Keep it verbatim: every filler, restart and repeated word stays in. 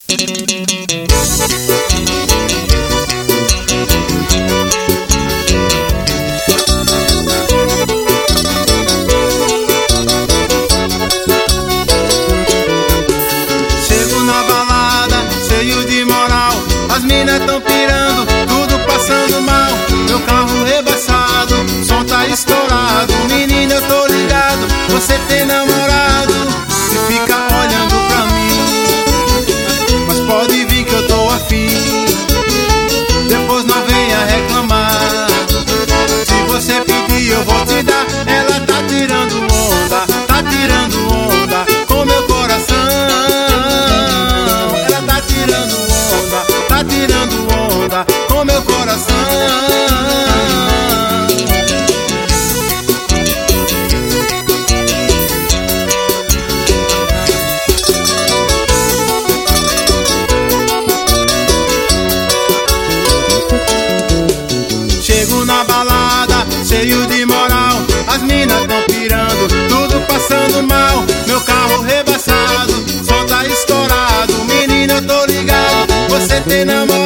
Chego na balada, cheio de moral, as minas tão pirando, tudo passando mal. Meu carro rebaixado, som tá estourado. Menina, eu tô ligado, você tem namorado e fica olhando pra mim, mas pode vir que eu tô afim. Depois não venha reclamar, se você pedir eu vou te dar. Ela tá tirando onda, tá tirando onda com meu coração. Ela tá tirando onda, tá tirando onda com meu coração. Chego na balada, cheio de moral, as minas tão pirando, tudo passando mal. Meu carro rebaixado, som tá estourado. Menina, eu tô ligado, você tem namorado